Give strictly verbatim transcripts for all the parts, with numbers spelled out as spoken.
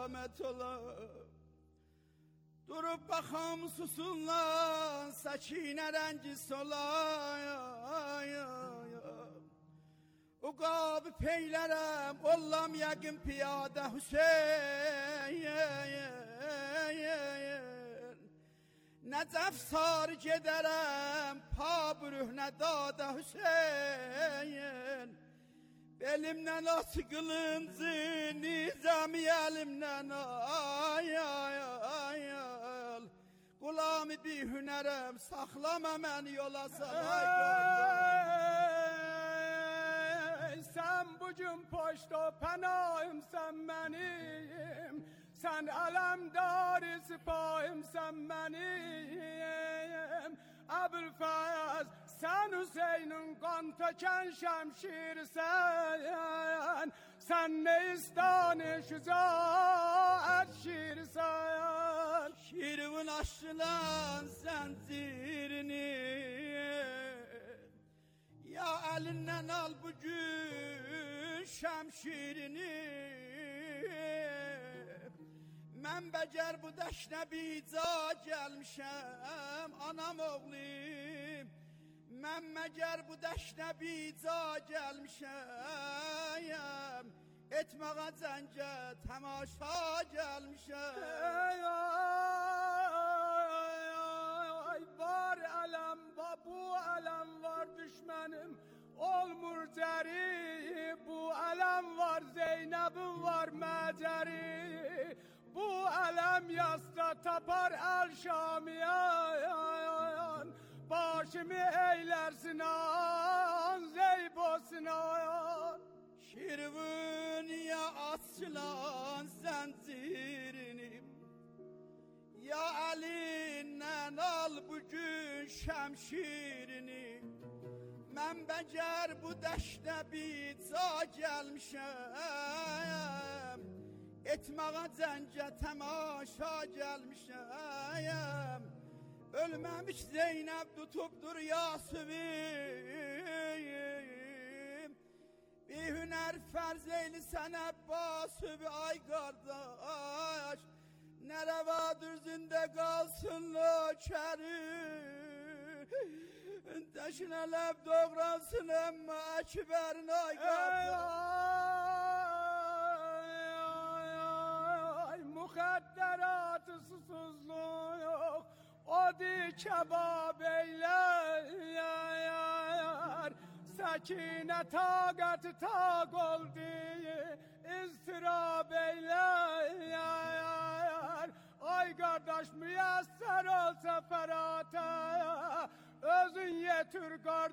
qiyamət ola. Durub baxam susunlar, səkinə rəngi sola. O qabı peylərəm, ollam yəqin piyadə Hüseyin. Nəcəf sarı gedərəm, pabruh nə dada Hüseyin. Belimdən açı qılıncı, nizami əlimdən ay ay ay ay. Qulamı bir hünərəm, saxlama məni yola salay. Sən bugün poşta pənahım, sən mənim. Sən ələmdar-ı sipahım, sən mənim. Əbülfəz, sən Hüseynin qan tökən şəmşirsən. Sən Neistani şücaət şirsən. Şirvin aşılan zəncirini, ya əlindən al bugün şəmşirini. Mən bəcər bu dəşnə bica gəlmişəm, anam oğlim. Mən məgər bu dəşnə bica gəlmişəm, etməğa cəngə təmaşa gəlmişəm. Ey ay var ələm, bu ələm var düşmənim. Olmur cəri, bu ələm var, Zeynəbim var məcəri. Bu ələm yasda tapar əl-şamiyan, başımı eylərsin an, zeybosun ayan. Şirvin ya açılan zəncirini, ya əlindən al bugün şəmşirini. Mən bəcər bu dəşnə bica gəlmişəm, etməğa cəngə təmaşa gəlmişəm. Ölməmiş Zeynəb tutubdur Yasıvim, bir hünər fərz eyli sən Əbbasıvi ay qardaş. Nə rəvadır zində qalsın nökərim, dəşinə ləb doğransın əmmə Əkbərin ay qardaş. Müxəddəratı susuzluğu yox, o di kebab eyləyər. Səkinə taqəti taq oldu, iztirab eyləyər. Ay qardaş müyəssər ol səfərata, özün yetir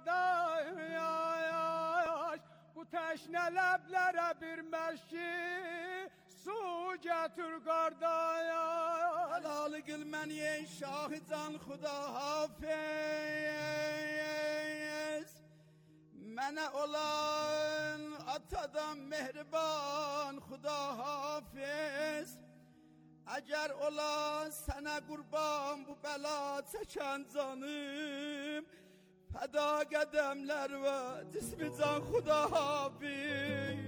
qardaş. Bu təşnə ləblərə bir məşki, su gətir qardaş. Helalı qıl məni ey şahı can xuda hafiz. Mənə olan atadan mehriban xuda hafiz. Əgər ola sənə qurban bu bəla çəkən canım, fəda qədəmlər və cismi can xuda hafiz.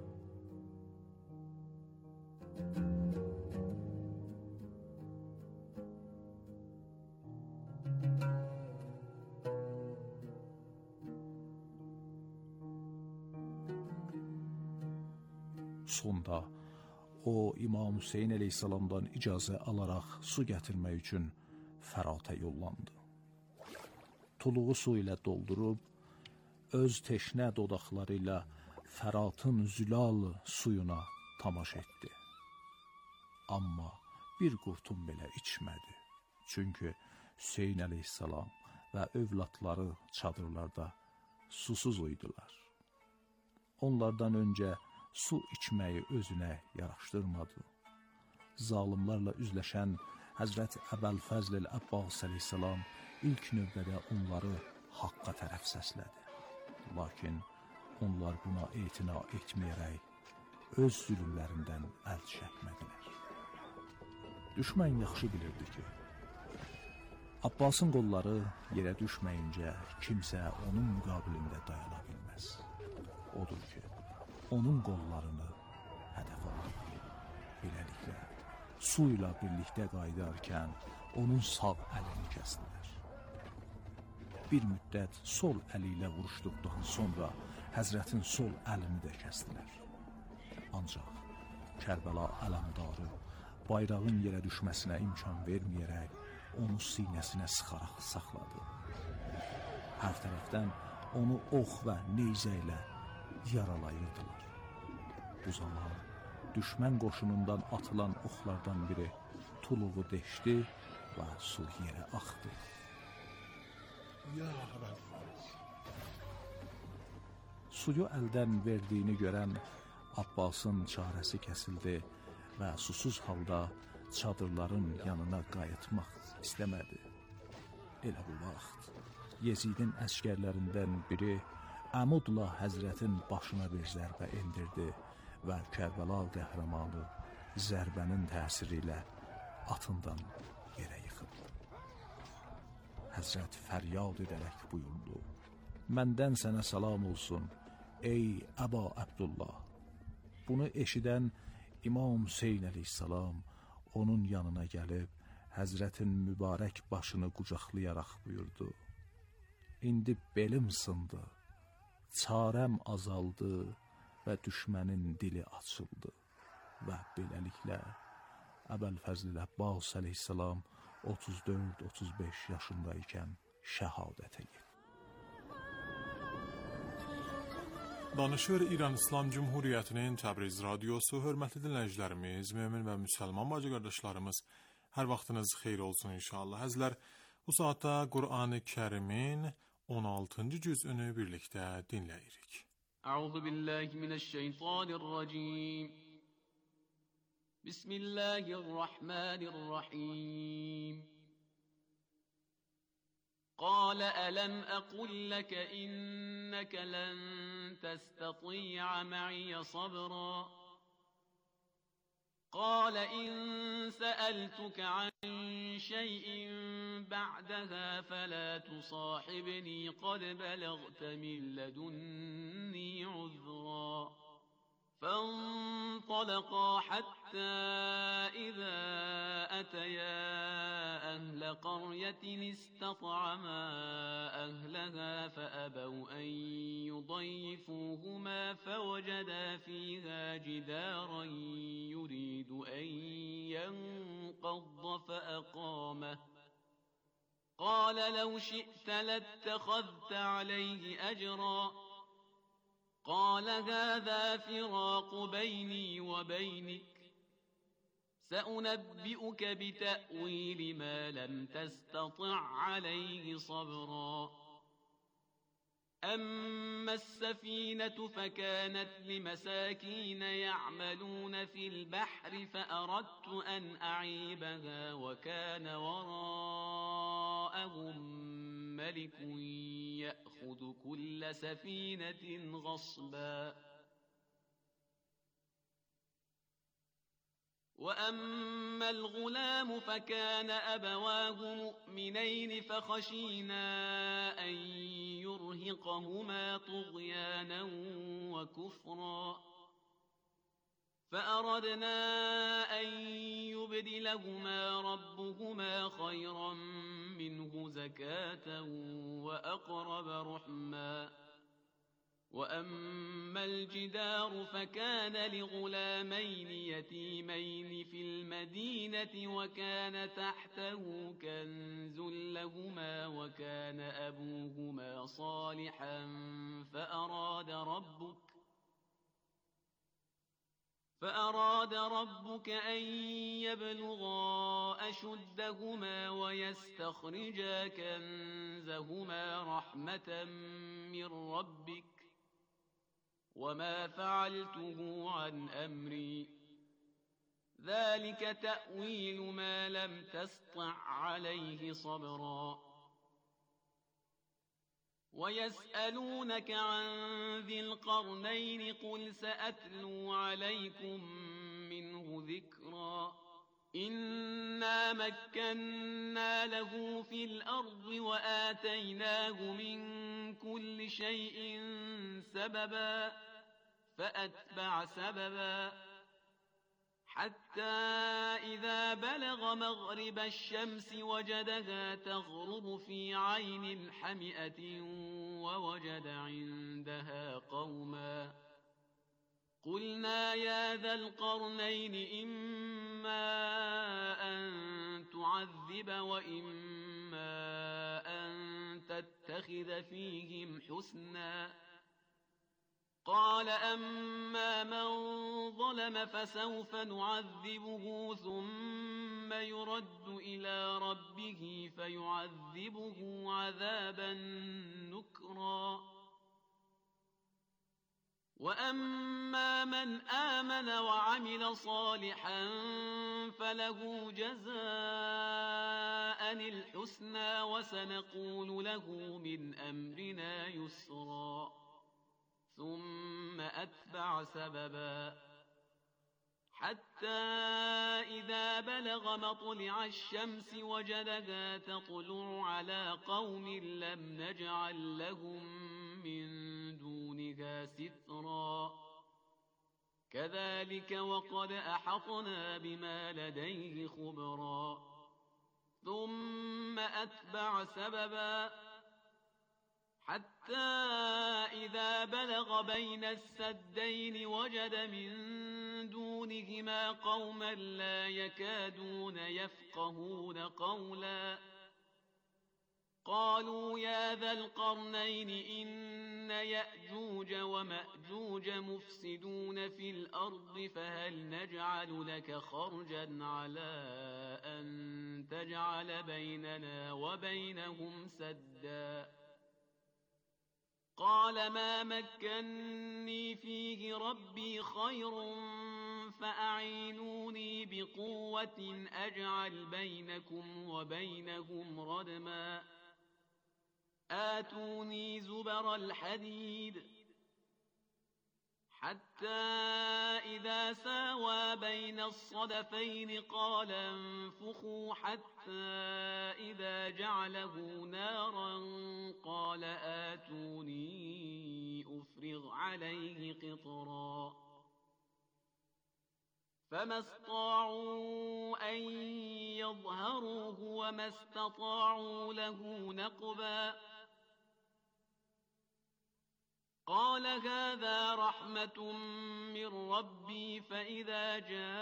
Sonda o İmam Hüseyin əleyhissalamdan icazə alaraq su gətirmək üçün Fərata yollandı. Tuluğu su ilə doldurub, öz teşnə dodaqları ilə Fəratın zülal suyuna tamaş etdi. Amma bir qurtum belə içmədi. Çünki Hüseyin əleyhissalam və övladları çadırlarda susuz uydular. Onlardan öncə su içməyi özünə yaraşdırmadı. Zalimlarla üzləşən Həzrət Əbəlfəzl Əbbas əleyhissalam ilk növbədə onları haqqa tərəf səslədi. Lakin onlar buna etina etməyərək öz zülümlərindən əl çəkmədilər. Düşmən yaxşı bilirdi ki, Abbasın qolları yerə düşməyincə kimsə onun müqabilində dayana bilməz. Odur ki, onun qollarını hədəf aldı. Beləliklə, su ilə birlikdə qayıdarkən onun sağ əlini kəsdilər. Bir müddət sol əli ilə vuruşduqdan sonra Həzrətin sol əlini də kəsdilər. Ancaq Kərbəla ələmdarı bayrağın yerə düşməsinə imkan verməyərək onu sinəsinə sıxaraq saxladı. Hər tərəfdən onu ox və neyzə ilə yaralayırdılar. Bu zaman düşmən qoşunundan atılan oxlardan biri tuluğu deşdi və su yerə axdı. Ya Rəbb! Suyu əldən verdiyini görən Abbasın çarəsi kəsildi və susuz halda çadırların yanına qayıtmaq istəmədi. Elə bu vaxt Yezidin əskərlərindən biri əmudla Həzrətin başına bir zərbə endirdi və Kərbəla qəhrəmanı zərbənin təsiri ilə atından yerə yıxıldı. Həzrət fəryad edərək buyurdu: "Məndən sənə salam olsun, ey Əba Əbdullah." Bunu eşidən İmam Hüseyn əleyhissalam onun yanına gəlib Həzrətin mübarək başını qucaqlayaraq buyurdu: "İndi belim sındı, çarəm azaldı və düşmənin dili açıldı." Və beləliklə Əbəlfəzl Əbbas əleyhissalam otuz dörd otuz beş yaşındaykən şəhadətə yetdi. Danışır İran İslam Cumhuriyyətinin Təbriz radiosu. Hörmətli dinləyicilərimiz, mömin və müsəlman bacı qardaşlarımız, hər vaxtınız xeyir olsun inşallah. Əzizlər, bu saatda Qur'an-ı Kərimin on altıncı cüzünü birlikdə dinləyirik. Əuzu billahi minəşşeytanirracim. Bismillahirrahmanirrahim. قال ألم أقل لك إنك لن تستطيع معي صبرا قال إن سألتك عن شيء بعدها فلا تصاحبني قد بلغت من لدني عذرا فانطلقا حتى إذا أتيا أهل قرية استطعما أهلها فأبوا أن يضيفوهما فوجدا فيها جدارا يريد أن ينقض فأقامه قال لو شئت لاتخذت عليه أجرا قال هذا فراق بيني وبينك سأنبئك بتأويل ما لم تستطع عليه صبرا أما السفينة فكانت لمساكين يعملون في البحر فأردت أن أعيبها وكان وراءهم ملك يأخذ كل سفينة غصبا وأما الغلام فكان أبواه مؤمنين فخشينا أن يرهقهما طغيانا وكفرا فأردنا أن يبدلهما ربهما خيرا منه زكاة وأقرب رحما وأما الجدار فكان لغلامين يتيمين في المدينة وكان تحته كنز لهما وكان أبوهما صالحا فأراد ربك فأراد ربك أن يبلغا أشدهما ويستخرجا كنزهما رحمة من ربك وما فعلته عن أمري ذلك تأويل ما لم تسطع عليه صبرا ويسألونك عن ذي القرنين قل سأتلو عليكم منه ذكرا إنا مكنا له في الأرض وآتيناه من كل شيء سببا فأتبع سببا حتى إذا بلغ مغرب الشمس وجدها تغرب في عين حمئة ووجد عندها قوما قلنا يا ذا القرنين إما أن تعذب وإما أن تتخذ فيهم حسنا قال أما من ظلم فسوف نعذبه ثم يرد إلى ربه فيعذبه عذابا نكرا وأما من آمن وعمل صالحا فله جزاء الحسنى وسنقول له من أمرنا يسرا ثم أتبع سببا حتى إذا بلغ مطلع الشمس وجدها تطلع على قوم لم نجعل لهم من دونها سترا كذلك وقد أحطنا بما لديه خبرا ثم أتبع سببا حتى إذا بلغ بين السدين وجد من دونهما قوما لا يكادون يفقهون قولا قالوا يا ذا القرنين إن يأجوج ومأجوج مفسدون في الأرض فهل نجعل لك خرجا على أن تجعل بيننا وبينهم سدا قال ما مكني فيه ربي خير فأعينوني بقوة أجعل بينكم وبينهم ردما آتوني زبر الحديد حتى إذا ساوى بين الصدفين قال انفخوا حتى إذا جعله نارا قال آتوني أفرغ عليه قطرا فما استطاعوا أن يظهروه وما استطاعوا له نقبا قال هذا رحمة من ربي فإذا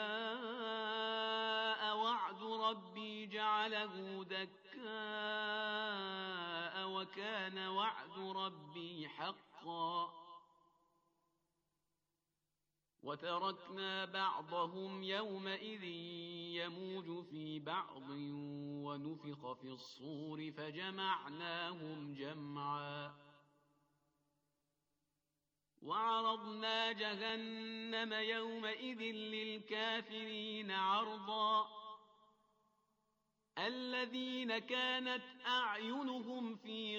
جاء وعد ربي جعله دكاء وكان وعد ربي حقا وتركنا بعضهم يومئذ يموج في بعض ونفخ في الصور فجمعناهم جمعا وعرضنا جهنم يومئذ للكافرين عرضا الذين كانت أعينهم في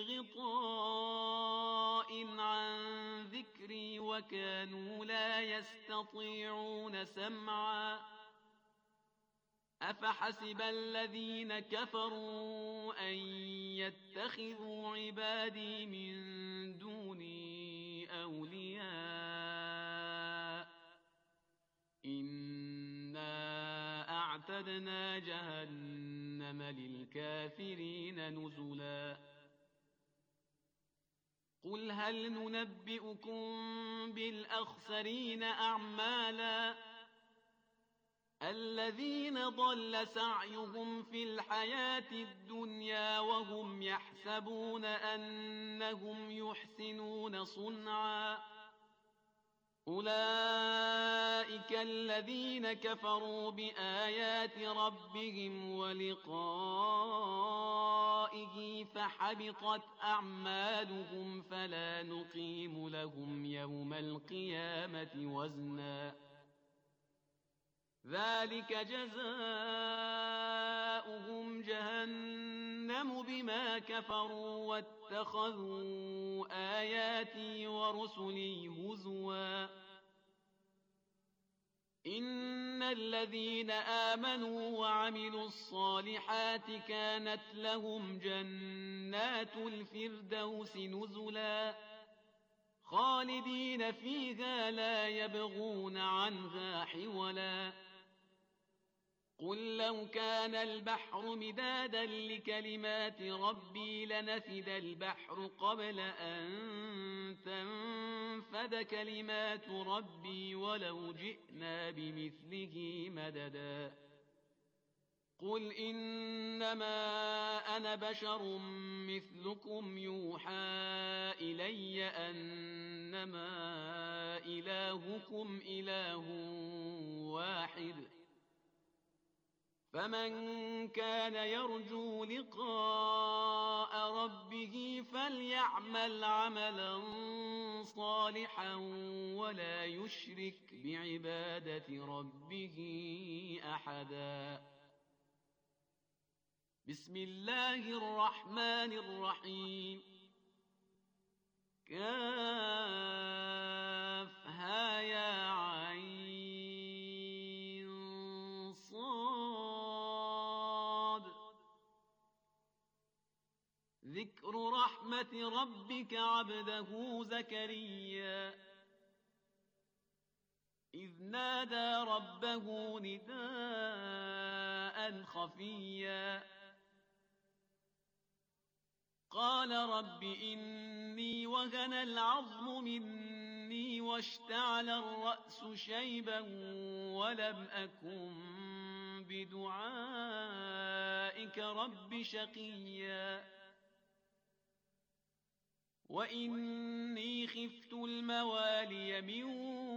غطاء عن ذكري وكانوا لا يستطيعون سمعا أفحسب الذين كفروا أن يتخذوا عبادي من دوني أولياء إنا أعتدنا جهنم للكافرين نزلا قل هل ننبئكم بالأخسرين أعمالا الذين ضل سعيهم في الحياة الدنيا وهم يحسبون أنهم يحسنون صنعا أولئك الذين كفروا بآيات ربهم ولقائه فحبطت أعمالهم فلا نقيم لهم يوم القيامة وزنا ذلك جزاؤهم جهنم بما كفروا واتخذوا آياتي ورسلي هزوا إن الذين آمنوا وعملوا الصالحات كانت لهم جنات الفردوس نزلا خالدين فيها لا يبغون عنها حولا قل لو كان البحر مدادا لكلمات ربي لنفد البحر قبل أن تنفد كلمات ربي ولو جئنا بمثله مددا قل إنما أنا بشر مثلكم يوحى إلي أنما إلهكم إله واحد فمن كان يرجو لقاء ربه فليعمل عملا صالحا ولا يشرك بعبادة ربه أحدا. بسم الله الرحمن الرحيم. كافها يا عين صاد. ذكر رحمة ربك عبده زكريا إذ نادى ربه نداء خفيا قال رب إني وهن العظم مني واشتعل الرأس شيبا ولم أكن بدعائك رب شقيا وإني خفت الموالي من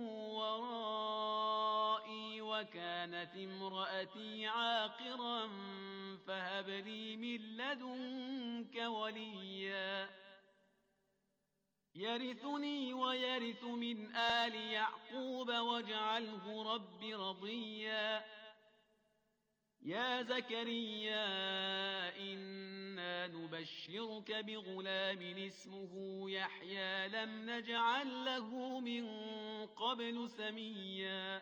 ورائي وكانت امرأتي عاقرا فهب لي من لدنك وليا يرثني ويرث من آل يعقوب واجعله رب رضيا. يا زكريا إنا نبشرك بغلام اسمه يحيى لم نجعل له من قبل سميا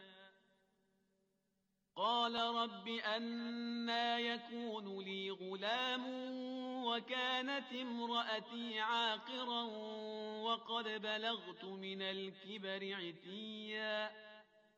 قال رب أنى يكون لي غلام وكانت امرأتي عاقرا وقد بلغت من الكبر عتيا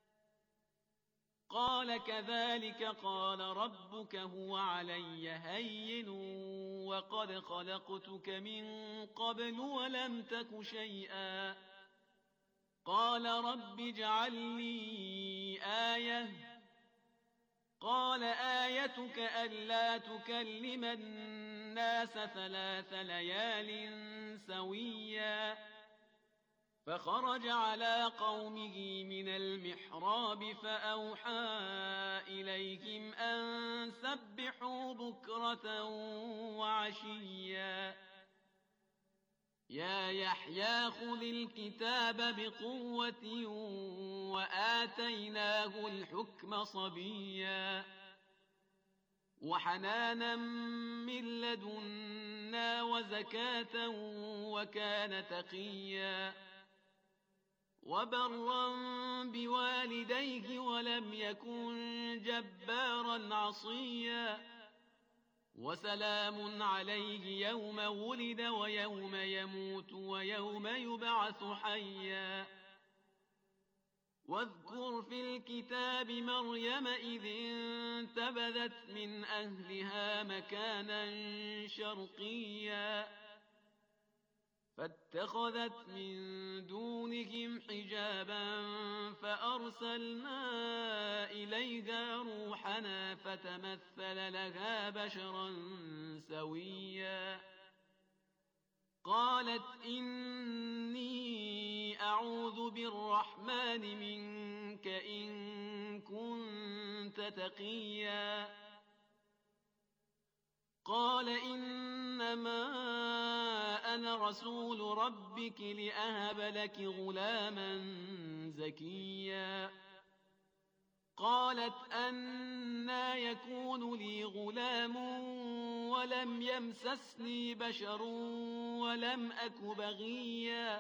قال كذلك قال ربك هو علي هين وقد خلقتك من قبل ولم تك شيئا قال رب اجعل لي آية قال آيتك ألا تكلم الناس ثلاث ليال سويا فخرج على قومه من المحراب فأوحى إليهم أن سبحوا بكرة وعشيا يا يحيى خذ الكتاب بقوة وآتيناه الحكم صبيا وحنانا من لدنا وزكاة وكان تقيا وبرا بوالديه ولم يكن جبارا عصيا وسلام عليه يوم ولد ويوم يموت ويوم يبعث حيا واذكر في الكتاب مريم إذ انتبذت من أهلها مكانا شرقيا فاتخذت من دونهم حجابا فأرسلنا إليها روحنا فتمثل لها بشرا سويا قالت إني أعوذ بالرحمن منك إن كنت تقيا قال إنما أنا رسول ربك لأهب لك غلاما زكيا قالت أنى يكون لي غلام ولم يمسسني بشر ولم أك بغيا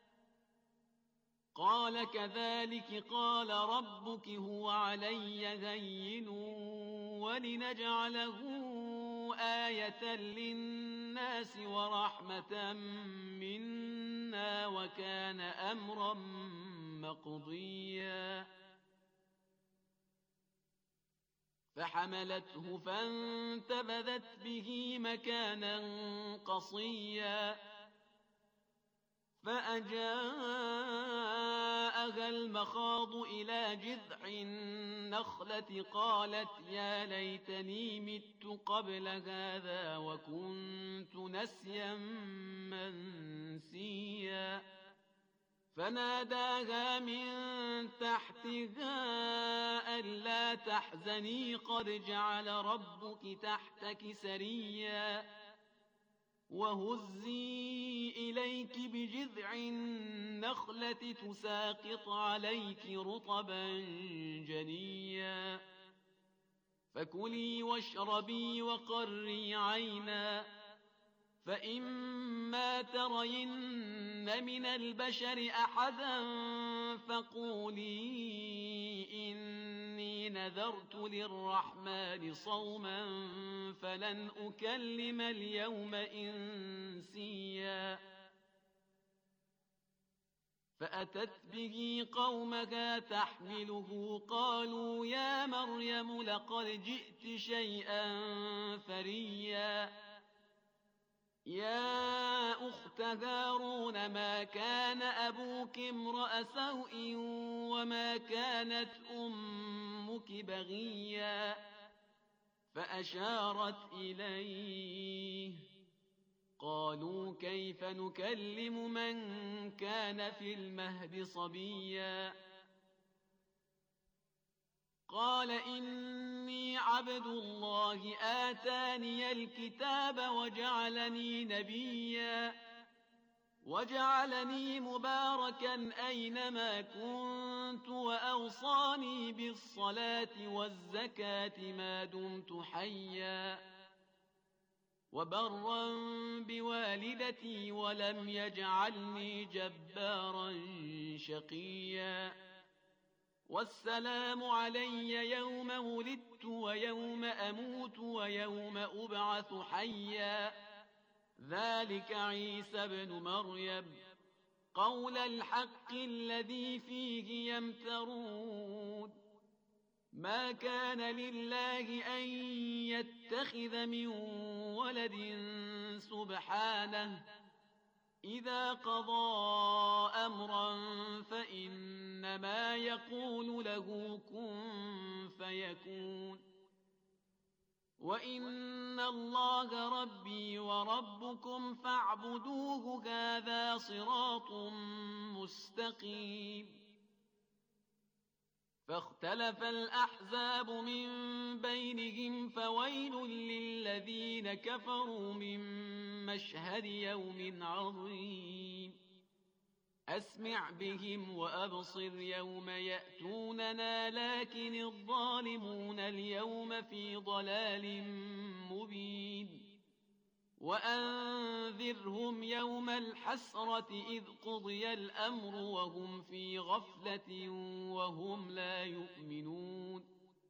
قال كذلك قال ربك هو علي هين ولنجعله آية للناس ورحمة منا وكان أمرا مقضيا فحملته فانتبذت به مكانا قصيا فأجاءها المخاض إلى جذع النخلة قالت يا ليتني مت قبل هذا وكنت نسيا منسيا فناداها من تحتها ألا تحزني قد جعل ربك تحتك سريا وهزي إليك بجذع النخلة تساقط عليك رطبا جنيا فكلي واشربي وقري عينا فإما ترين من البشر أحدا فقولي إني نذرت للرحمن صوما فلن أكلم اليوم إنسيا فأتت به قومها تحمله قالوا يا مريم لقد جئت شيئا فريا يا أخت هارون ما كان أبوك امرأ سوء وما كانت أمك بغيا فأشارت إليه قالوا كيف نكلم من كان في المهد صبيا قال إني عبد الله آتاني الكتاب وجعلني نبيا وجعلني مباركا أينما كنت وأوصاني بالصلاة والزكاة ما دمت حيا وبرا بوالدتي ولم يجعلني جبارا شقيا والسلام علي يوم ولدت ويوم أموت ويوم أبعث حيا ذلك عيسى بن مريم قول الحق الذي فيه يمترون ما كان لله أن يتخذ من ولد سبحانه إذا قضى أمرا فإنما يقول له كن فيكون وإن الله ربي وربكم فاعبدوه هذا صراط مستقيم فاختلف الأحزاب من بينهم فويل للذين كفروا من مشهد يوم عظيم أسمع بهم وأبصر يوم يأتوننا لكن الظالمون اليوم في ضلال مبين وأنذرهم يوم الحسرة إذ قضي الأمر وهم في غفلة وهم لا يؤمنون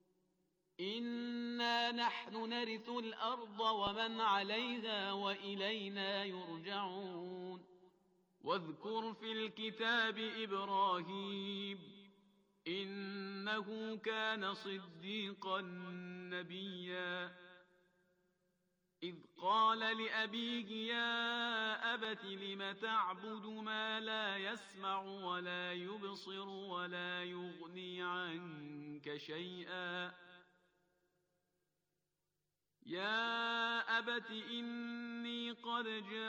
إنا نحن نرث الأرض ومن عليها وإلينا يرجعون واذكر في الكتاب إبراهيم إنه كان صديقا نبيا إذ قال لأبيه يا أبت لم تعبد ما لا يسمع ولا يبصر ولا يغني عنك شيئا يا أبت إني قد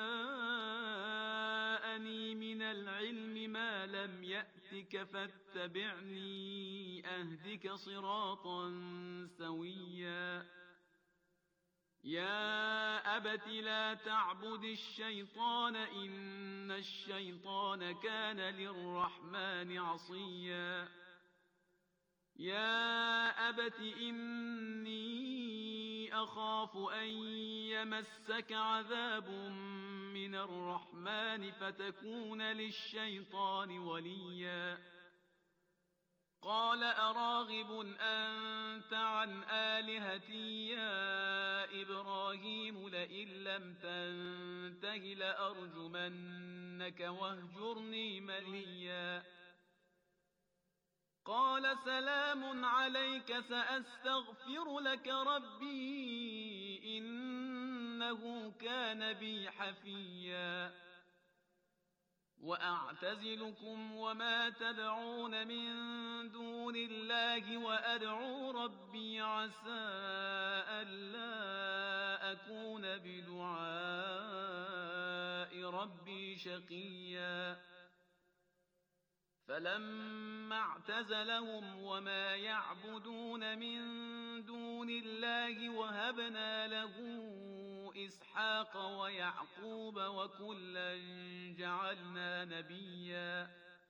جاءني من العلم ما لم يأتك فاتبعني أهدك صراطا سويا يا أبت لا تعبد الشيطان إن الشيطان كان للرحمن عصيا يا أبت إني أخاف أن يمسك عذاب من الرحمن فتكون للشيطان وليا قال أراغب أنت عن آلهتي يا إبراهيم لئن لم تنته لأرجمنك واهجرني مليا قال سلام عليك سأستغفر لك ربي إنه كان بي حفيا وأعتزلكم وما تدعون من دون الله وأدعو ربي عسى ألا أكون بدعاء ربي شقيا فلما اعتزلهم وما يعبدون من دون الله وهبنا له إسحاق ويعقوب وكلا جعلنا نبيا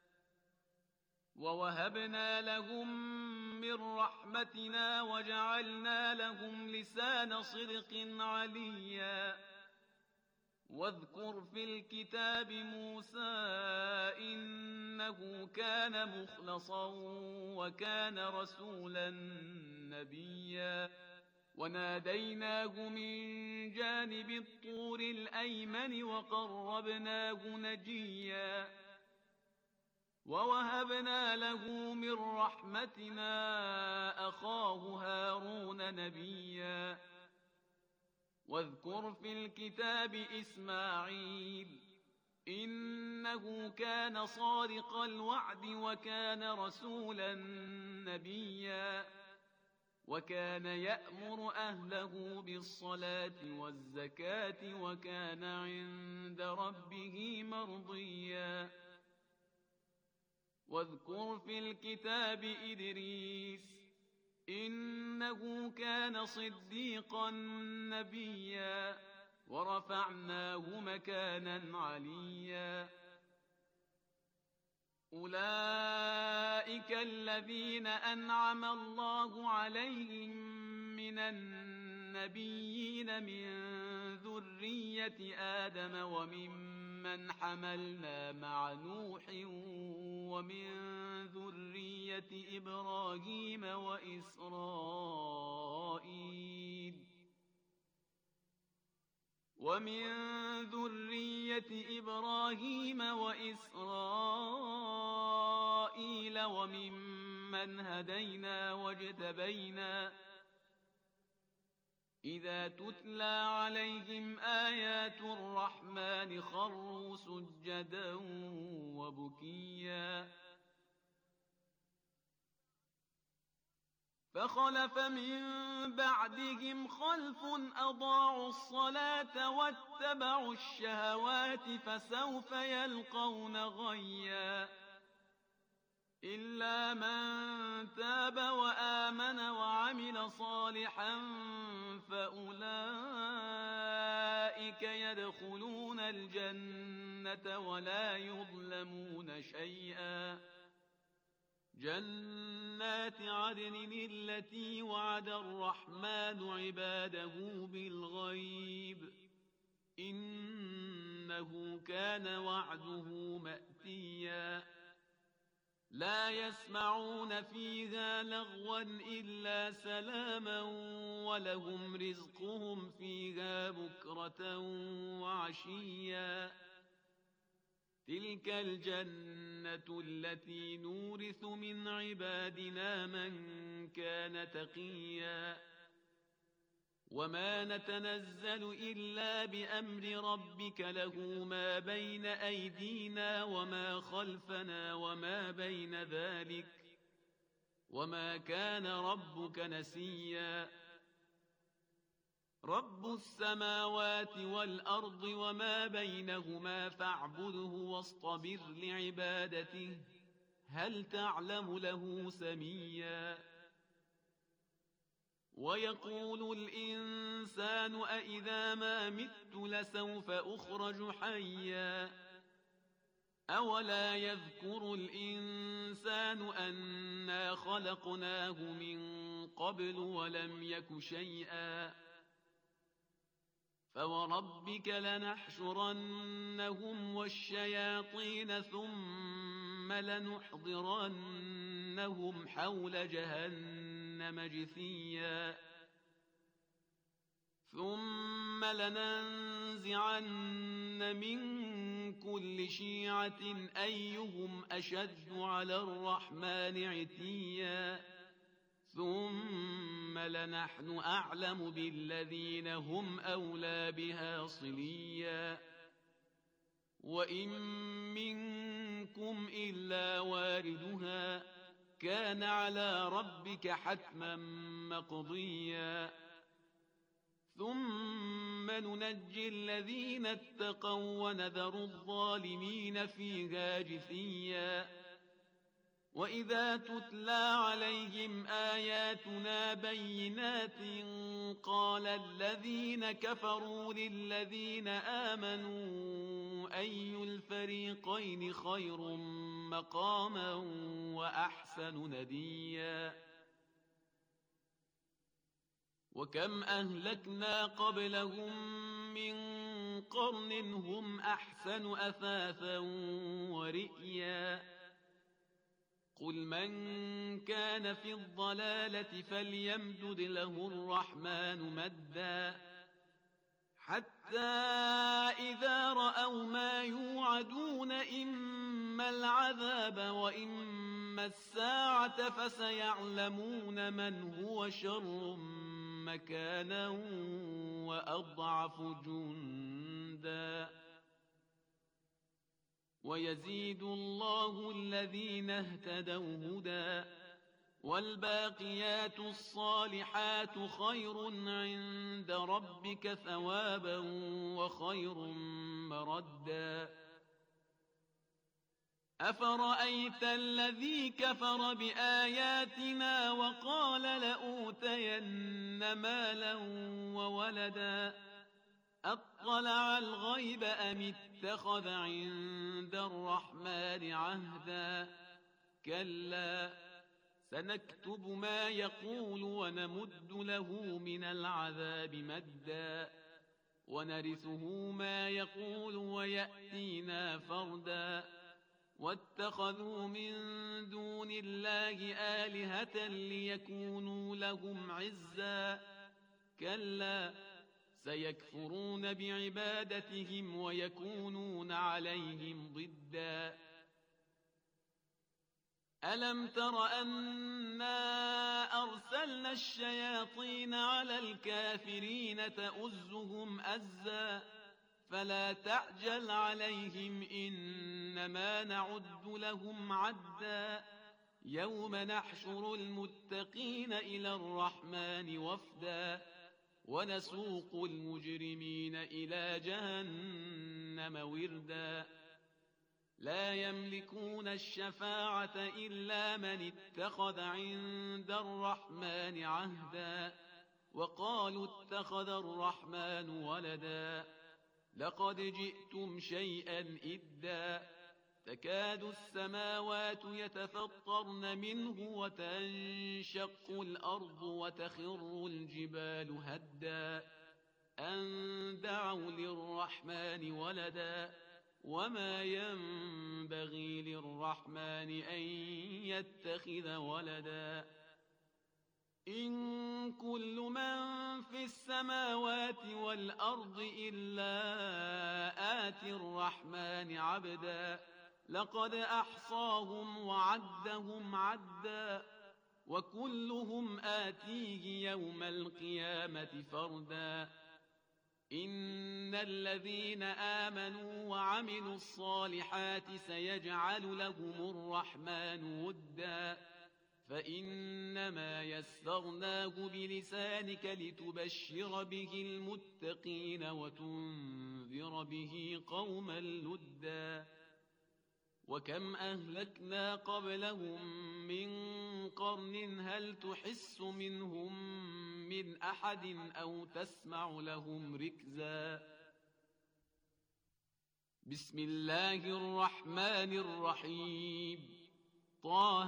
ووهبنا لهم من رحمتنا وجعلنا لهم لسان صدق عليا واذكر في الكتاب موسى إنه كان مخلصا وكان رسولا نبيا وناديناه من جانب الطور الأيمن وقربناه نجيا ووهبنا له من رحمتنا أخاه هارون نبيا واذكر في الكتاب إسماعيل إنه كان صادق الوعد وكان رسولا نبيا وكان يأمر أهله بالصلاة والزكاة وكان عند ربه مرضيا واذكر في الكتاب إدريس إنه كان صديقا نبيا ورفعناه مكانا عليا أولئك الذين أنعم الله عليهم من النبيين من ذرية آدم وممن حملنا مع نوح ومن ذرية إبراهيم وإسرائيل ومن ذرية إبراهيم وإسرائيل وممن هدينا واجتبينا إذا تتلى عليهم آيات الرحمن خروا سجدا وبكيا فخلف من بعدهم خلف أضاعوا الصلاة واتبعوا الشهوات فسوف يلقون غيا إلا من تاب وآمن وعمل صالحا فأولئك يدخلون الجنة ولا يظلمون شيئا جنات عدن التي وعد الرحمن عباده بالغيب إنه كان وعده مأتيا لا يسمعون فيها لغوا إلا سلاما ولهم رزقهم فيها بكرة وعشيا تلك الجنة التي نورث من عبادنا من كان تقيا وما نتنزل إلا بأمر ربك له ما بين أيدينا وما خلفنا وما بين ذلك وما كان ربك نسيا رب السماوات والأرض وما بينهما فاعبده واصطبر لعبادته هل تعلم له سميا ويقول الإنسان أإذا ما مت لسوف أخرج حيا أولا يذكر الإنسان أنا خلقناه من قبل ولم يك شيئا فوربك لنحشرنهم والشياطين ثم لنحضرنهم حول جهنم جثيا ثم لننزعن من كل شيعة أيهم أشد على الرحمن عتيا ثم لنحن أعلم بالذين هم أولى بها صليا وإن منكم إلا واردها كان على ربك حتما مقضيا ثم ننجي الذين اتقوا ونذر الظالمين فيها جثيا وإذا تتلى عليهم آياتنا بينات قال الذين كفروا للذين آمنوا أي الفريقين خير مقاما وأحسن نديا وكم أهلكنا قبلهم من قرن هم أحسن أثاثا ورئيا قل من كان في الضلالة فليمدد له الرحمن مدا حتى إذا رأوا ما يوعدون إما العذاب وإما الساعة فسيعلمون من هو شر مكانا وأضعف جندا ويزيد الله الذين اهتدوا هدى والباقيات الصالحات خير عند ربك ثوابا وخير مردا أفرأيت الذي كفر بآياتنا وقال لأوتين مالا وولدا أطلع الغيب أم اتخذ عند الرحمن عهدا كلا سنكتب ما يقول ونمد له من العذاب مدا ونرثه ما يقول ويأتينا فردا واتخذوا من دون الله آلهة ليكونوا لهم عزا كلا سيكفرون بعبادتهم ويكونون عليهم ضدا ألم تر أنا أرسلنا الشياطين على الكافرين تؤزهم أزا فلا تعجل عليهم إنما نعد لهم عدا يوم نحشر المتقين إلى الرحمن وفدا ونسوق المجرمين إلى جهنم وردا لا يملكون الشفاعة إلا من اتخذ عند الرحمن عهدا وقالوا اتخذ الرحمن ولدا لقد جئتم شيئا إدا تكاد السماوات يتفطرن منه وتنشق الأرض وتخر الجبال هدا أن دعوا للرحمن ولدا وما ينبغي للرحمن أن يتخذ ولدا إن كل من في السماوات والأرض إلا آتي الرحمن عبدا لقد أحصاهم وعدهم عدا وكلهم آتيه يوم القيامة فردا إن الذين آمنوا وعملوا الصالحات سيجعل لهم الرحمن ودا فإنما يسرناه بلسانك لتبشر به المتقين وتنذر به قوما لدا وكم أهلكنا قبلهم من قرن هل تحس منهم من أحد أو تسمع لهم ركزا بسم الله الرحمن الرحيم طه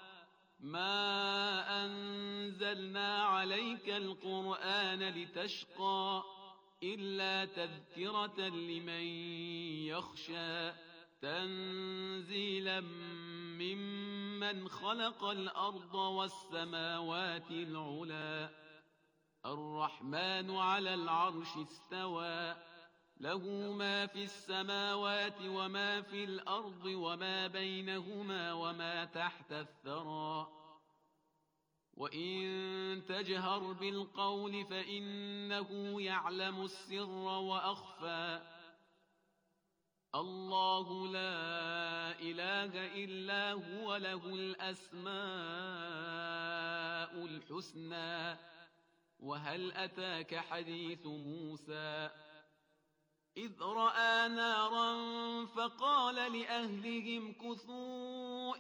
ما أنزلنا عليك القرآن لتشقى إلا تذكرة لمن يخشى تنزيلا ممن خلق الأرض والسماوات العلا الرحمن على العرش استوى له ما في السماوات وما في الأرض وما بينهما وما تحت الثرى وإن تجهر بالقول فإنه يعلم السر وأخفى الله لا إله إلا هو له الأسماء الحسنى وهل أتاك حديث موسى إذ رأى نارا فقال لأهلهم كثوا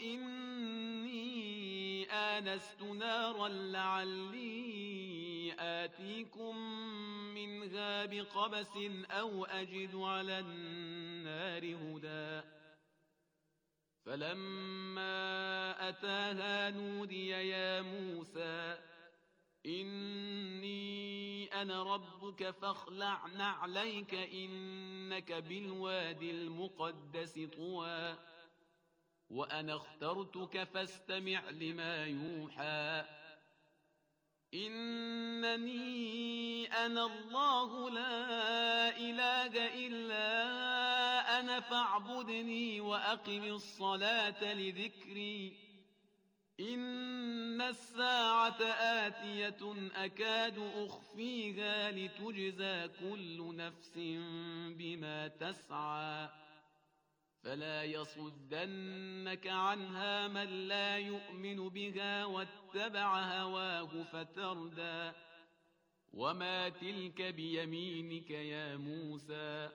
إني آنست نارا لعلي آتيكم منها بقبس أو أجد على النار هدى فلما أتاها نودي يا موسى إني أنا ربك فاخلع نعليك إنك بالوادي المقدس طوى وأنا اخترتك فاستمع لما يوحى إنني أنا الله لا إله إلا أنا فاعبدني وأقم الصلاة لذكري إن الساعة آتية أكاد أخفيها لتجزى كل نفس بما تسعى فلا يصدنك عنها من لا يؤمن بها واتبع هواه فتردى وما تلك بيمينك يا موسى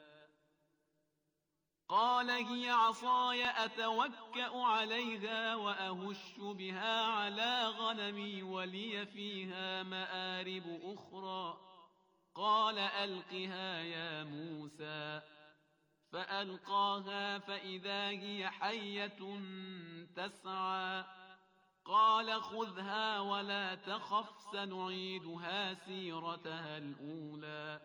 قال هي عصاي أتوكأ عليها وأهش بها على غنمي ولي فيها مآرب أخرى قال ألقها يا موسى فألقاها فإذا هي حية تسعى قال خذها ولا تخف سنعيدها سيرتها الأولى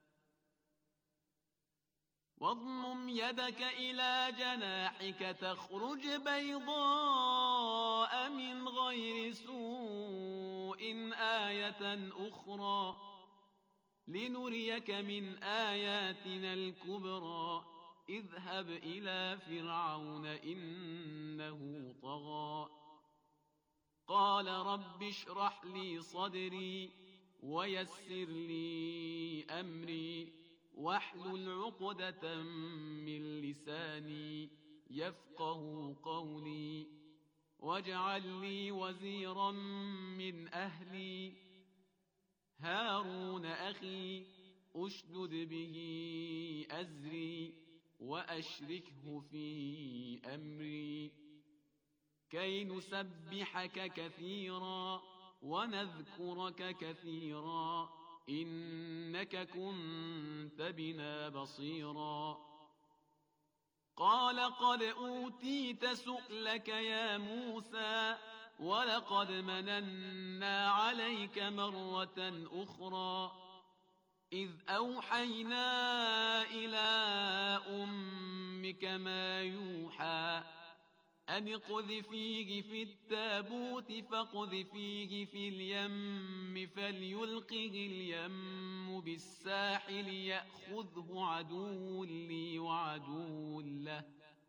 واضمم يدك إلى جناحك تخرج بيضاء من غير سوء آية أخرى لنريك من آياتنا الكبرى اذهب إلى فرعون إنه طغى قال رب اشرح لي صدري ويسر لي أمري واحلل عقدة من لساني يفقه قولي واجعل لي وزيرا من أهلي هارون أخي أشدد به أزري وأشركه في أمري كي نسبحك كثيرا ونذكرك كثيرا إنك كنت بنا بصيرا قال قد أوتيت سؤلك يا موسى ولقد مننا عليك مرة أخرى إذ أوحينا إلى أمك ما يوحى أن اقذفيه في التابوت فاقذفيه في اليم فليلقه اليم بالساحل يأخذه عدو لي وعدو له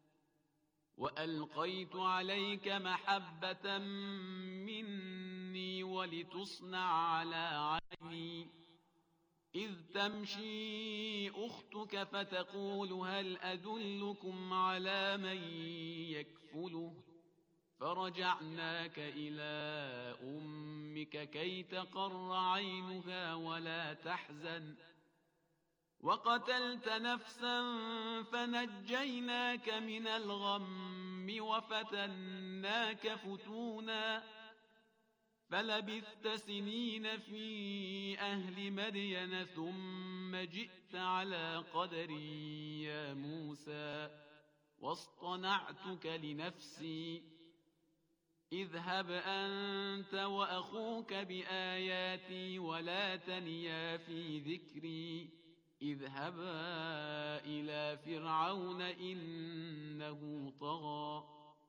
وألقيت عليك محبة مني ولتصنع على عيني إذ تمشي أختك فتقول هل أدلكم على من يكفله فرجعناك إلى أمك كي تقر عينها ولا تحزن وقتلت نفسا فنجيناك من الغم وفتناك فتونا فلبثت سنين في أهل مدين ثم جئت على قدري يا موسى واصطنعتك لنفسي اذهب أنت وأخوك بآياتي ولا تنيا في ذكري اذهبا إلى فرعون إنه طغى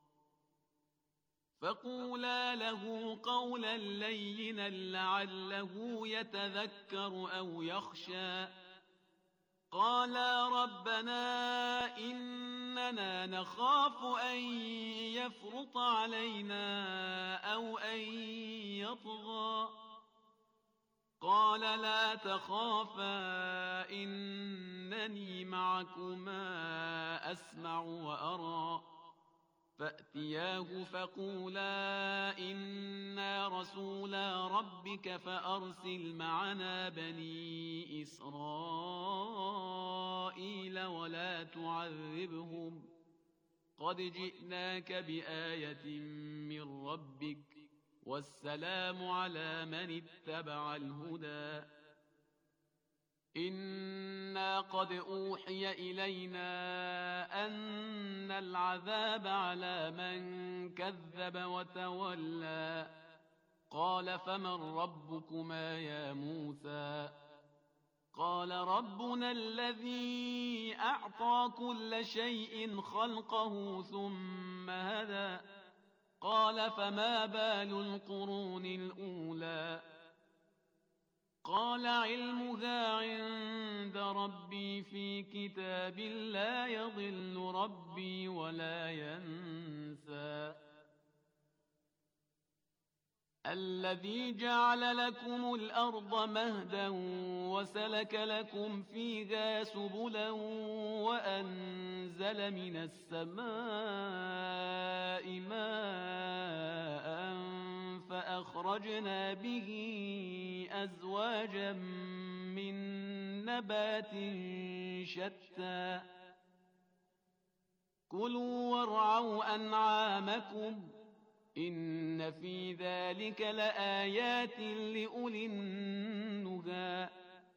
فقولا له قولا لينا لعله يتذكر أو يخشى قالا ربنا إننا نخاف أن يفرط علينا أو أن يطغى قال لا تخافا إنني معكما أسمع وأرى فأتياه فقولا إنا رسولا ربك فأرسل معنا بني إسرائيل ولا تعذبهم قد جئناك بآية من ربك والسلام على من اتبع الهدى إنا قد أوحي إلينا أن العذاب على من كذب وتولى قال فمن ربكما يا موسى قال ربنا الذي أعطى كل شيء خلقه ثم هدى قال فما بال القرون الأولى قال علمها عند ربي في كتاب لا يضل ربي ولا ينسى الذي جعل لكم الأرض مهدا وسلك لكم فيها سبلا وأنزل من السماء ماء فأخرجنا به أزواجا من نبات شتى كلوا وارعوا أنعامكم إن في ذلك لآيات لأولي النهى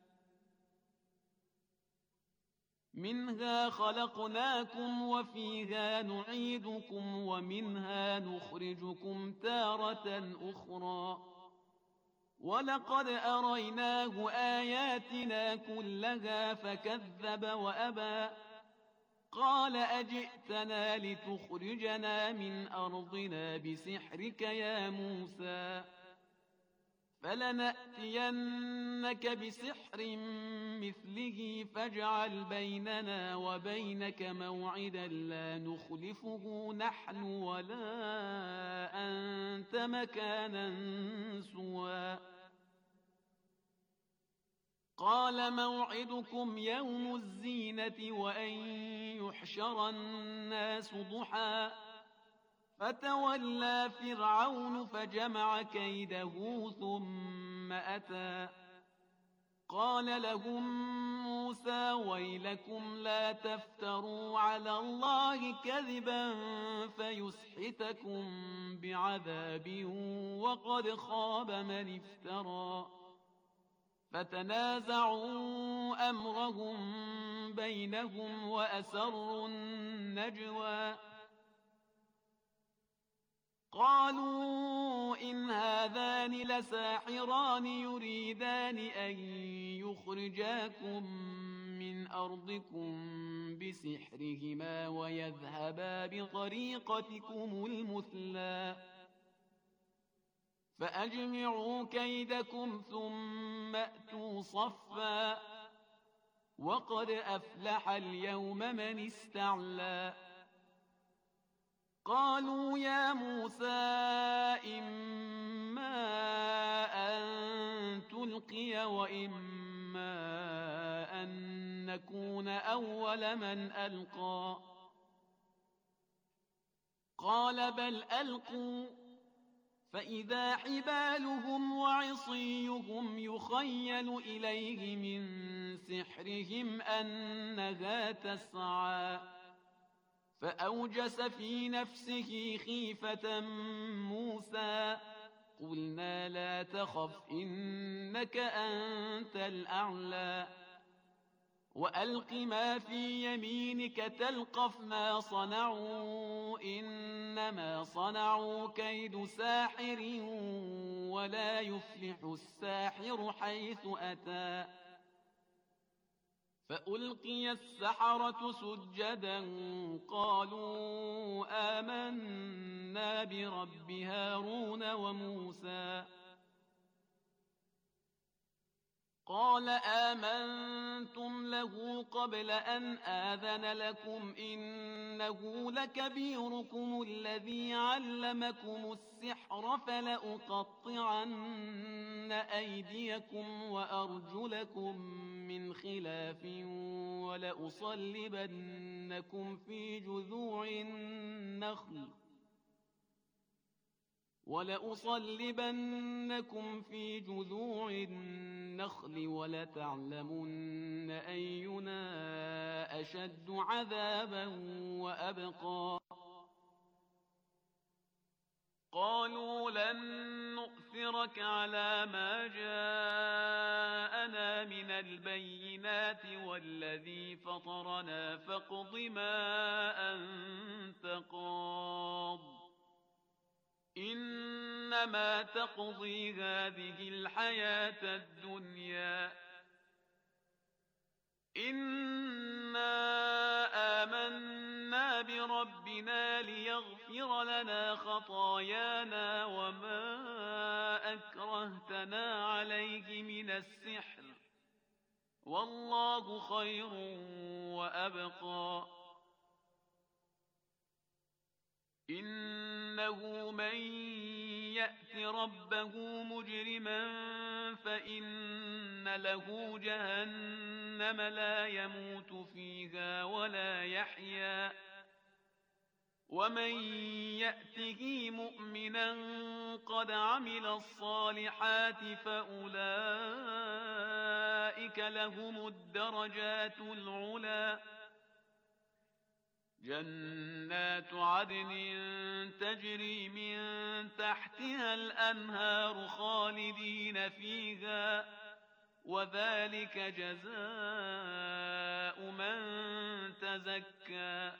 منها خلقناكم وفيها نعيدكم ومنها نخرجكم تارة أخرى ولقد أريناه آياتنا كلها فكذب وأبى قال أجئتنا لتخرجنا من أرضنا بسحرك يا موسى فلنأتينك بسحر مثله فاجعل بيننا وبينك موعدا لا نخلفه نحن ولا أنت مكانا سوى قال موعدكم يوم الزينة وأن يحشر الناس ضحى فتولى فرعون فجمع كيده ثم أتى قال لهم موسى ويلكم لا تفتروا على الله كذبا فيسحتكم بعذاب وقد خاب من افترى فتنازعوا أمرهم بينهم وأسروا النجوى قالوا إن هذان لساحران يريدان أن يخرجاكم من أرضكم بسحرهما ويذهبا بطريقتكم المثلى فأجمعوا كيدكم ثم أتوا صفا وقد أفلح اليوم من استعلى قالوا يا موسى إما أن تلقي وإما أن نكون أول من ألقى قال بل ألقوا فإذا حبالهم وعصيهم يخيل إليه من سحرهم أنها تسعى فأوجس في نفسه خيفة موسى قلنا لا تخف إنك أنت الأعلى وألق ما في يمينك تلقف ما صنعوا إنما صنعوا كيد ساحر ولا يفلح الساحر حيث أتى فألقي السحرة سجدا قالوا آمنا برب هارون وموسى قال آمنتم له قبل أن آذن لكم إنه لكبيركم الذي علمكم السحر فلأقطعن أيديكم وأرجلكم من خلاف ولأصلبنكم في جذوع النخل ولأصلبنكم في جذوع النخل ولتعلمن أينا أشد عذابا وأبقى. قالوا لن نؤثرك على ما جاءنا من البينات والذي فطرنا فاقض ما أنت قاض إنما تقضي هذه الحياة الدنيا إنا آمنا بربنا ليغفر لنا خطايانا وما أكرهتنا عليه من السحر والله خير وأبقى. إنه من يأت ربه مجرما فإن له جهنم لا يموت فيها ولا يحيا ومن يأته مؤمنا قد عمل الصالحات فأولئك لهم الدرجات العلى جنات عدن تجري من تحتها الأنهار خالدين فيها وذلك جزاء من تزكى.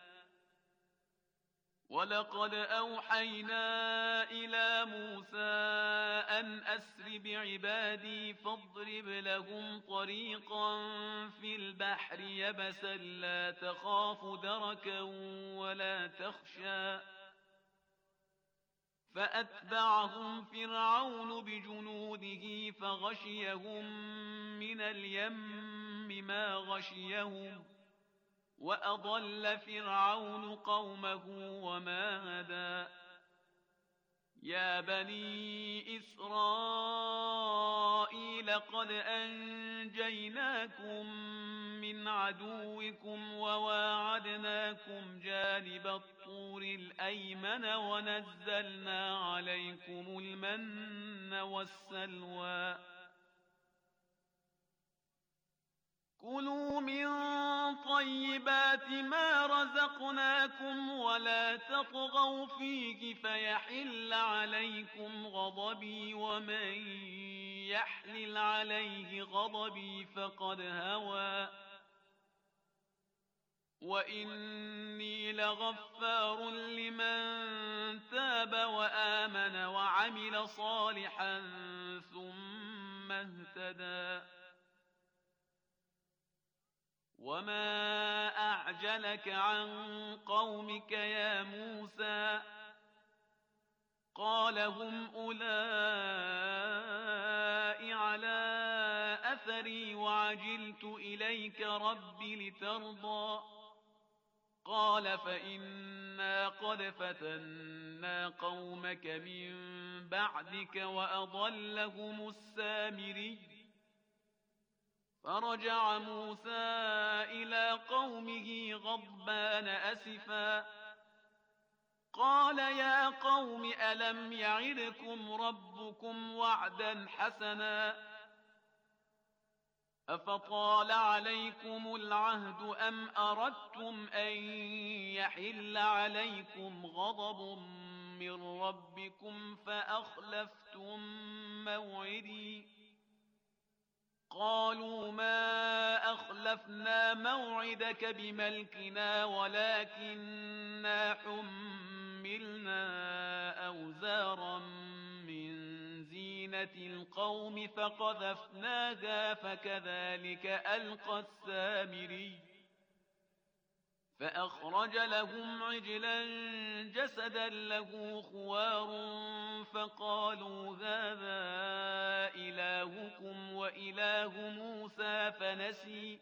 ولقد أوحينا إلى موسى أن أسر بعبادي فاضرب لهم طريقا في البحر يبسا لا تخاف دركا ولا تخشى فأتبعهم فرعون بجنوده فغشيهم من اليم ما غشيهم وأضل فرعون قومه وما هدى. يا بني إسرائيل قد أنجيناكم من عدوكم وواعدناكم جانب الطور الأيمن ونزلنا عليكم المن والسلوى كلوا من طيبات ما رزقناكم ولا تطغوا فيه فيحل عليكم غضبي ومن يحلل عليه غضبي فقد هوى وإني لغفار لمن تاب وآمن وعمل صالحا ثم اهتدى. وما أعجلك عن قومك يا موسى قال هم أولئك على أثري وعجلت إليك رب لترضى قال فإنا قد فتنا قومك من بعدك وأضلهم السامري فرجع موسى إلى قومه غضبان أسفا قال يا قوم ألم يعدكم ربكم وعدا حسنا أفطال عليكم العهد أم أردتم أن يحل عليكم غضب من ربكم فأخلفتم موعدي قالوا ما أخلفنا موعدك بملكنا ولكننا حملنا أوزارا من زينة القوم فقذفناها فكذلك ألقى السامري فأخرج لهم عجلا جسدا له خوار فقالوا هذا إلهكم وإله موسى فنسي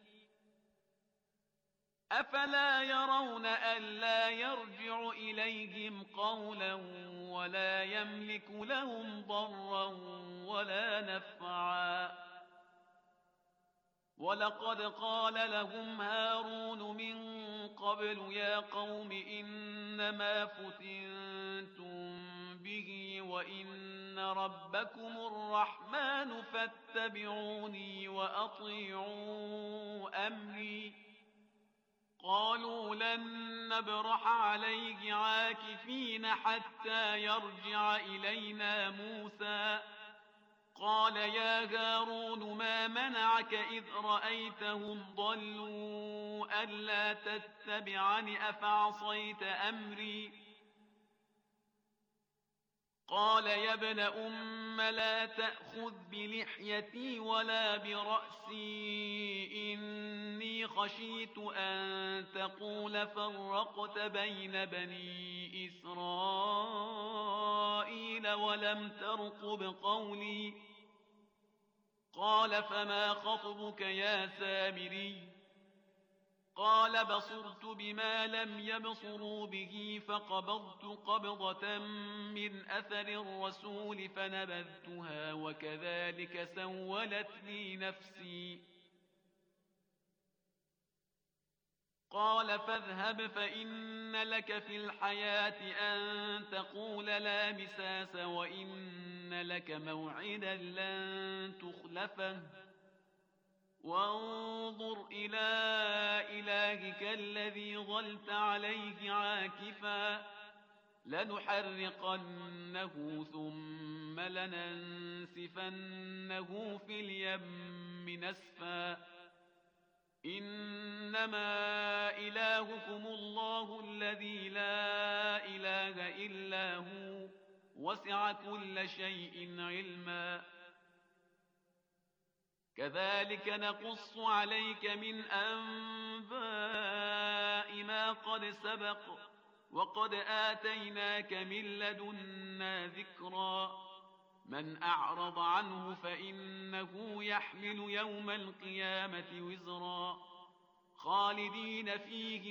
أفلا يرون ألا يرجع إليهم قولا ولا يملك لهم ضرا ولا نفعا ولقد قال لهم هارون من قبل يا قوم إنما فتنتم به وإن ربكم الرحمن فاتبعوني وأطيعوا أمري قالوا لن نبرح عليه عاكفين حتى يرجع إلينا موسى قال يا هارون ما منعك إذ رأيتهم ضلوا ألا تتبعني أفعصيت أمري قال يا ابن أم لا تأخذ بلحيتي ولا برأسي إني خشيت أن تقول فرقت بين بني إسرائيل ولم ترقب قولي قال فما خطبك يا سامري قال بصرت بما لم يبصروا به فقبضت قبضة من أثر الرسول فنبذتها وكذلك سولت لي نفسي قال فاذهب فإن لك في الحياة أن تقول لا مساس وإن لك موعدا لن تخلفه وانظر إلى إلهك الذي ظلت عليه عاكفا لنحرقنه ثم لننسفنه في اليم نسفا إنما إلهكم الله الذي لا إله إلا هو وسع كل شيء علما كذلك نقص عليك من أنباء ما قد سبق وقد آتيناك من لدنا ذكرا من أعرض عنه فإنه يحمل يوم القيامة وزرا خالدين فيه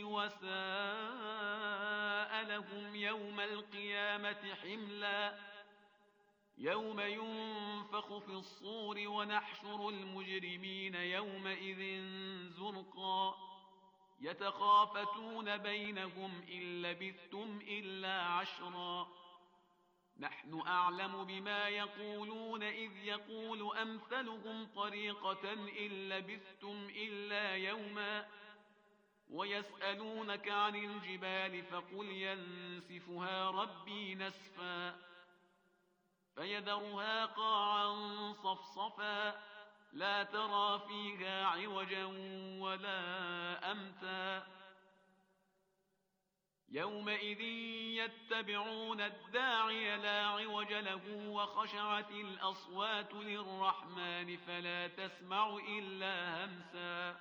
وساء لهم يوم القيامة حملا يوم ينفخ في الصور ونحشر المجرمين يومئذ زرقا يتخافتون بينهم إن لبثتم إلا عشرا نحن أعلم بما يقولون إذ يقول أمثلهم طريقة إن لبثتم إلا يوما ويسألونك عن الجبال فقل ينسفها ربي نسفا فيذرها قاعا صفصفا لا ترى فيها عوجا ولا أمتا يومئذ يتبعون الداعي لا عوج له وخشعت الأصوات للرحمن فلا تسمع إلا همسا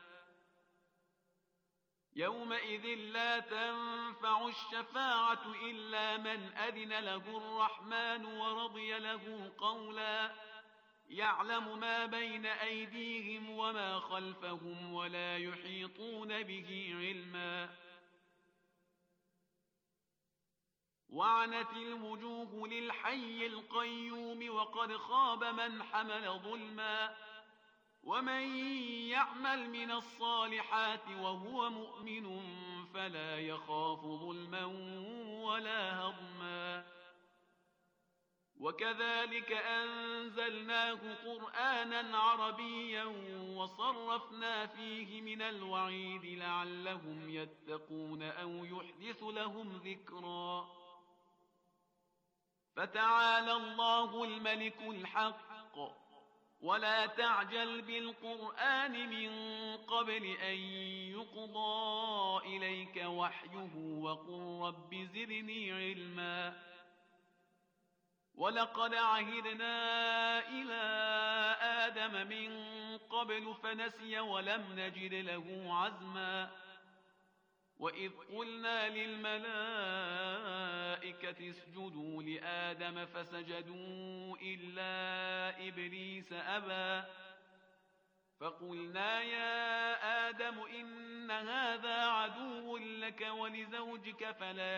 يومئذ لا تنفع الشفاعة إلا من أذن له الرحمن ورضي له قولا يعلم ما بين أيديهم وما خلفهم ولا يحيطون به علما وعنت الوجوه للحي القيوم وقد خاب من حمل ظلما ومن يعمل من الصالحات وهو مؤمن فلا يخاف ظلما ولا هضما وكذلك أنزلناه قرآنا عربيا وصرفنا فيه من الوعيد لعلهم يتقون أو يحدث لهم ذكرا فتعالى الله الملك الحق ولا تعجل بالقرآن من قبل أن يقضى إليك وحيه وقل رب زدني علما ولقد عهدنا إلى آدم من قبل فنسي ولم نجد له عزما وإذ قلنا للملائكة اسجدوا لآدم فسجدوا إلا إبليس أبى فقلنا يا آدم إن هذا عدو لك ولزوجك فلا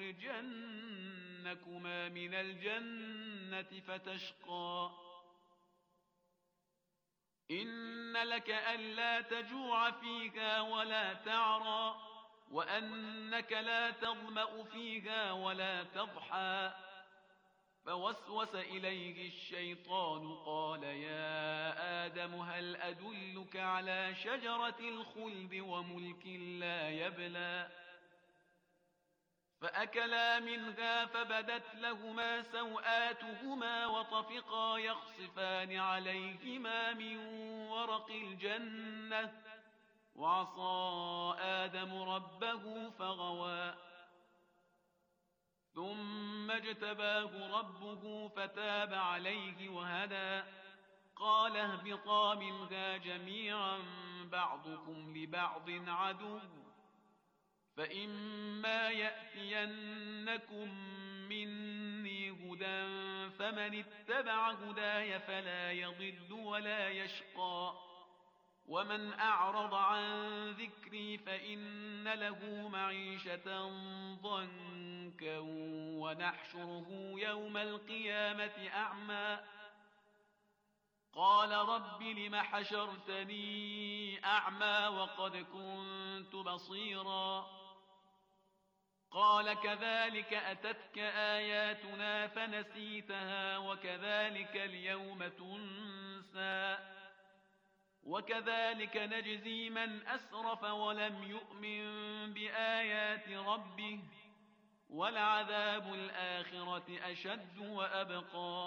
يخرجنكما من الجنة فتشقى إن لك ألا تجوع فيها ولا تعرى وأنك لا تظمأ فيها ولا تضحى فوسوس إليه الشيطان قال يا آدم هل أدلك على شجرة الخلد وملك لا يبلى فأكلا منها فبدت لهما سوآتهما وطفقا يخصفان عليهما من ورق الجنة وعصى آدم ربه فغوى ثم اجتباه ربه فتاب عليه وهدى قال اهبطا منها جميعا بعضكم لبعض عدو فإما يأتينكم مني هدى فمن اتبع هداي فلا يضل ولا يشقى ومن أعرض عن ذكري فإن له معيشة ضنكا ونحشره يوم القيامة أعمى قال رب لم حشرتني أعمى وقد كنت بصيرا قال كذلك أتتك آياتنا فنسيتها وكذلك اليوم تنسى وكذلك نجزي من أسرف ولم يؤمن بآيات ربه ولعذاب الآخرة أشد وأبقى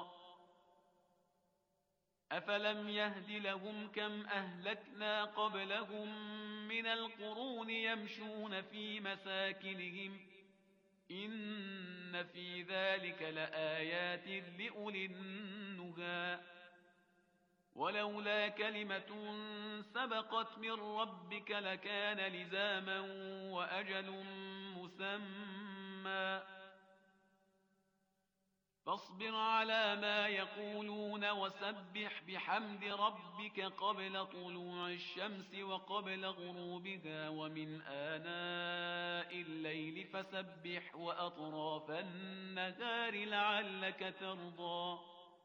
أفلم يهد لهم كم أهلكنا قبلهم من القرون يمشون في مساكنهم إن في ذلك لآيات لأولي النهى ولولا كلمة سبقت من ربك لكان لزاما وأجل مسمى فاصبر على ما يقولون وسبح بحمد ربك قبل طلوع الشمس وقبل غروبها ومن آناء الليل فسبح وأطراف النهار لعلك ترضى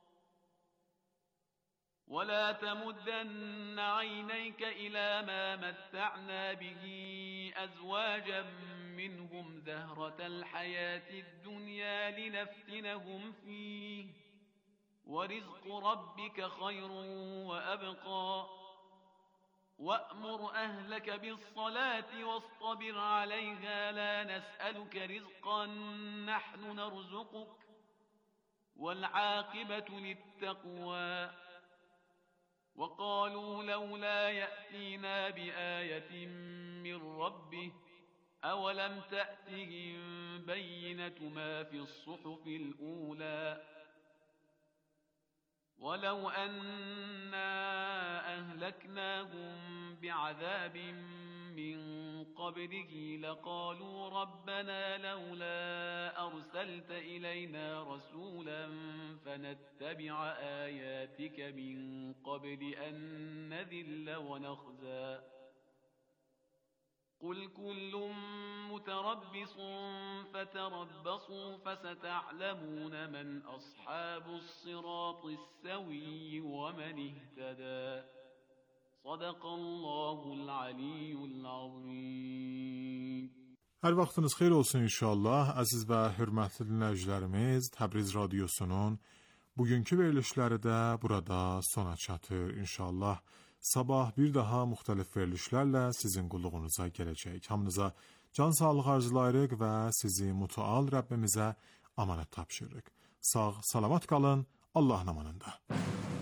ولا تمدن عينيك إلى ما متعنا به أزواجا منهم زهرة الحياة الدنيا لنفتنهم فيه ورزق ربك خير وأبقى وأمر أهلك بالصلاة واصطبر عليها لا نسألك رزقا نحن نرزقك والعاقبة للتقوى وقالوا لولا يأتينا بآية من ربه أولم تأتهم بينة ما في الصحف الأولى ولو أنا أهلكناهم بعذاب من قبله لقالوا ربنا لولا أرسلت إلينا رسولا فنتبع آياتك من قبل أن نذل ونخزى قل كل متربص فتربصوا فستعلمون من أصحاب الصراط السوي ومن اهتدى صدق الله العلي العظيم. Hər vaxtınız xeyir olsun inşallah. Əziz və hörmətli dinləyicilərimiz, Təbriz Radiosunun bugünkü verilişləri də burada sona çatır inşallah. Sabah bir daha müxtəlif verilişlərlə sizin qulluğunuza gələcək. Hamınıza can sağlığı arzulayırıq və sizi mütəal Rəbbimizə amanət tapşırırıq. Sağ, salamat qalın, Allahın amanında.